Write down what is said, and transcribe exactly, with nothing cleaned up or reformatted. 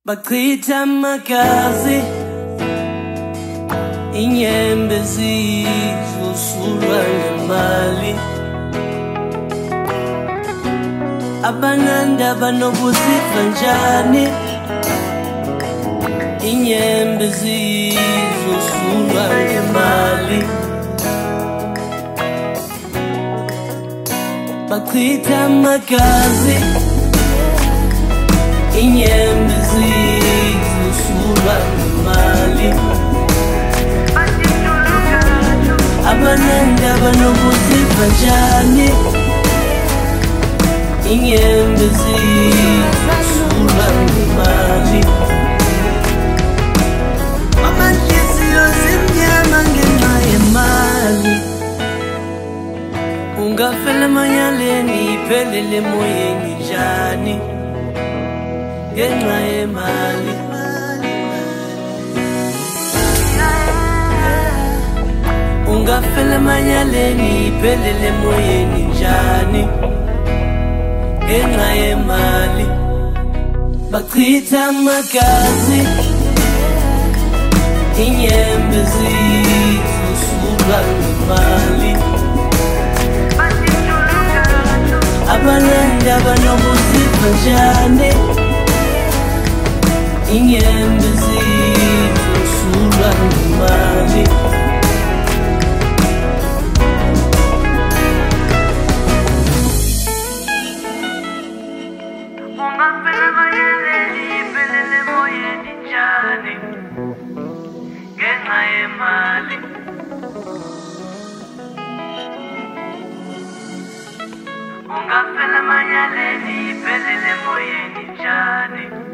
Bachita magazi inyembezi zosulwa ngemali abananda banokuziva njani inyembezi zosulwa ngemali Bachita magazi inyembezi zosulwa ngemali abananda banokuziva njani inyembezi zosulwa ngemali amanhliziyo zimnyama ngenxa yemali ungafela emanyaleni iphelele emoyeni njani ngenxa yemali ungafela emanyaleni iphelele emoyeni njani ngenxa yemali Bachita magazi inyembezi zosulwa ngemali abananda banokuziva njani inyembezi zosulwa ngemali ungafela emanyaleni iphelele emoyeni njani ngenxa yemali ungafela emanyaleni iphelele emoyeni njani